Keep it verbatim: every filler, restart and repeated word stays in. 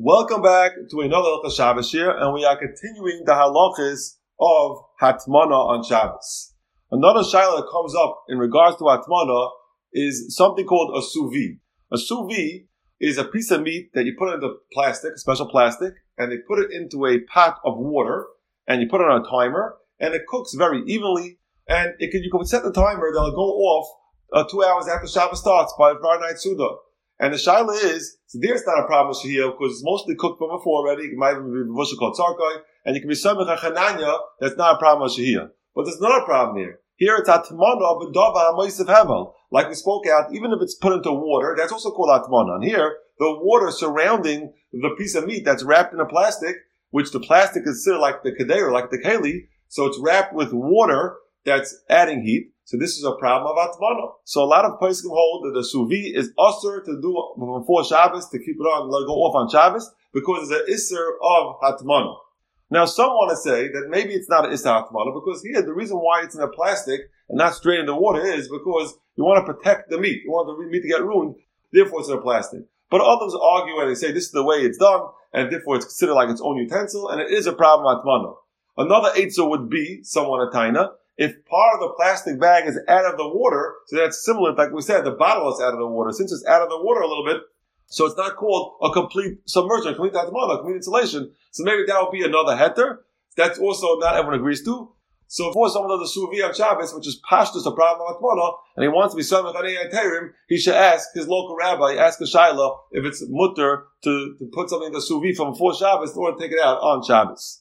Welcome back to another Hilchos Shabbos here, and we are continuing the halachas of Hatmana on Shabbos. Another shaila that comes up in regards to Hatmana is something called a sous vide. A sous vide is a piece of meat that you put into plastic, a special plastic, and they put it into a pot of water, and you put it on a timer, and it cooks very evenly, and it can, you can set the timer, that'll go off uh, two hours after Shabbos starts by Friday night Suda. And the shaila is, so there's not a problem with Shehiyah because it's mostly cooked from before already. It might even be Vushah called Tzarkai, and you can be Samech HaChananya, that's not a problem with Shehiyah. But there's another problem here. Here it's Atmana B'dava HaMoisav Hevel. Like we spoke out, even if it's put into water, that's also called Atmana. And here, the water surrounding the piece of meat that's wrapped in a plastic, which the plastic is considered like the Kedera, like the Keli, so it's wrapped with water that's adding heat. So this is a problem of Atmana. So a lot of poskim hold that the sous vide is usher to do before Shabbos, to keep it on and let it go off on Shabbos, because it's an isser of Hatmana. Now some want to say that maybe it's not an isser Hatmana, because here the reason why it's in a plastic and not straight in the water is because you want to protect the meat. You want the meat to get ruined, therefore it's in a plastic. But others argue and they say this is the way it's done, and therefore it's considered like its own utensil, and it is a problem of Hatmana. Another eitzah would be, someone a taina, if part of the plastic bag is out of the water, so that's similar, like we said, the bottle is out of the water. Since it's out of the water a little bit, so it's not called a complete submersion, a complete atmana, a complete insulation. So maybe that would be another heter. That's also not everyone agrees to. So for someone does a sous vide on Shabbos, which is pashtus, a problem of atmana, and he wants to be samech anei terim, he should ask his local rabbi, ask a shaila, if it's mutter to, to put something in the sous vide from before Shabbos in order to take it out on Shabbos.